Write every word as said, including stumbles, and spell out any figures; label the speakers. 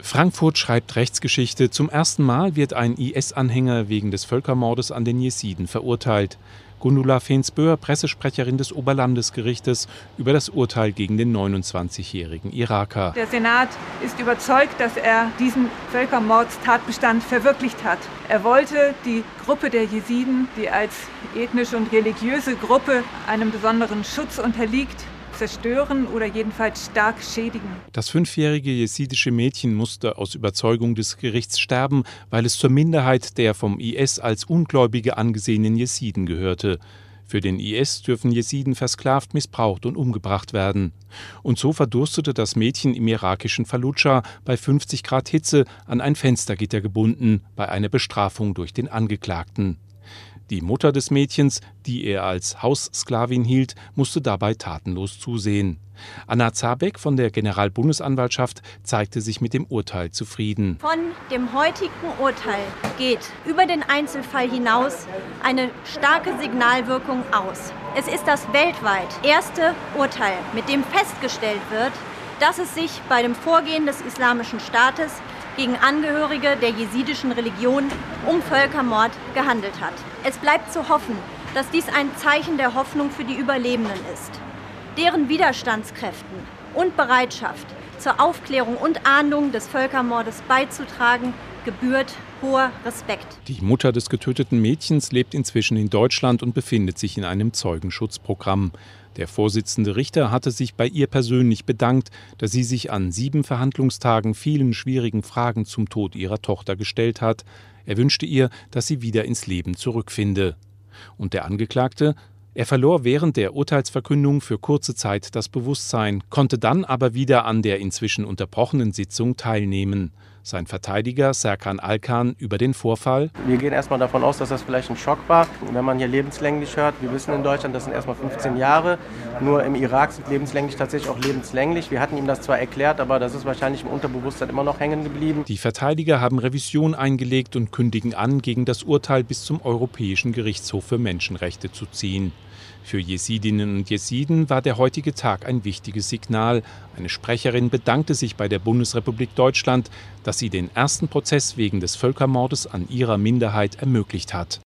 Speaker 1: Frankfurt schreibt Rechtsgeschichte. Zum ersten Mal wird ein I S-Anhänger wegen des Völkermordes an den Jesiden verurteilt. Gundula Fensböhr, Pressesprecherin des Oberlandesgerichtes, über das Urteil gegen den neunundzwanzigjährigen Iraker.
Speaker 2: Der Senat ist überzeugt, dass er diesen Völkermordstatbestand verwirklicht hat. Er wollte die Gruppe der Jesiden, die als ethnische und religiöse Gruppe einem besonderen Schutz unterliegt, zerstören oder jedenfalls stark schädigen.
Speaker 1: Das fünfjährige jesidische Mädchen musste aus Überzeugung des Gerichts sterben, weil es zur Minderheit der vom I S als Ungläubige angesehenen Jesiden gehörte. Für den I S dürfen Jesiden versklavt, missbraucht und umgebracht werden. Und so verdurstete das Mädchen im irakischen Falludscha bei fünfzig Grad Hitze an ein Fenstergitter gebunden, bei einer Bestrafung durch den Angeklagten. Die Mutter des Mädchens, die er als Haussklavin hielt, musste dabei tatenlos zusehen. Anna Zabek von der Generalbundesanwaltschaft zeigte sich mit dem Urteil zufrieden.
Speaker 3: Von dem heutigen Urteil geht über den Einzelfall hinaus eine starke Signalwirkung aus. Es ist das weltweit erste Urteil, mit dem festgestellt wird, dass es sich bei dem Vorgehen des Islamischen Staates gegen Angehörige der jesidischen Religion um Völkermord gehandelt hat. Es bleibt zu hoffen, dass dies ein Zeichen der Hoffnung für die Überlebenden ist. Deren Widerstandskräften und Bereitschaft zur Aufklärung und Ahndung des Völkermordes beizutragen, gebührt hoher Respekt.
Speaker 1: Die Mutter des getöteten Mädchens lebt inzwischen in Deutschland und befindet sich in einem Zeugenschutzprogramm. Der Vorsitzende Richter hatte sich bei ihr persönlich bedankt, dass sie sich an sieben Verhandlungstagen vielen schwierigen Fragen zum Tod ihrer Tochter gestellt hat. Er wünschte ihr, dass sie wieder ins Leben zurückfinde. Und der Angeklagte? Er verlor während der Urteilsverkündung für kurze Zeit das Bewusstsein, konnte dann aber wieder an der inzwischen unterbrochenen Sitzung teilnehmen. Sein Verteidiger Serkan Alkan über den Vorfall:
Speaker 4: Wir gehen erstmal davon aus, dass das vielleicht ein Schock war. Wenn man hier lebenslänglich hört, wir wissen in Deutschland, das sind erstmal fünfzehn Jahre. Nur im Irak sind lebenslänglich tatsächlich auch lebenslänglich. Wir hatten ihm das zwar erklärt, aber das ist wahrscheinlich im Unterbewusstsein immer noch hängen geblieben.
Speaker 1: Die Verteidiger haben Revision eingelegt und kündigen an, gegen das Urteil bis zum Europäischen Gerichtshof für Menschenrechte zu ziehen. Für Jesidinnen und Jesiden war der heutige Tag ein wichtiges Signal. Eine Sprecherin bedankte sich bei der Bundesrepublik Deutschland, dass sie den ersten Prozess wegen des Völkermordes an ihrer Minderheit ermöglicht hat.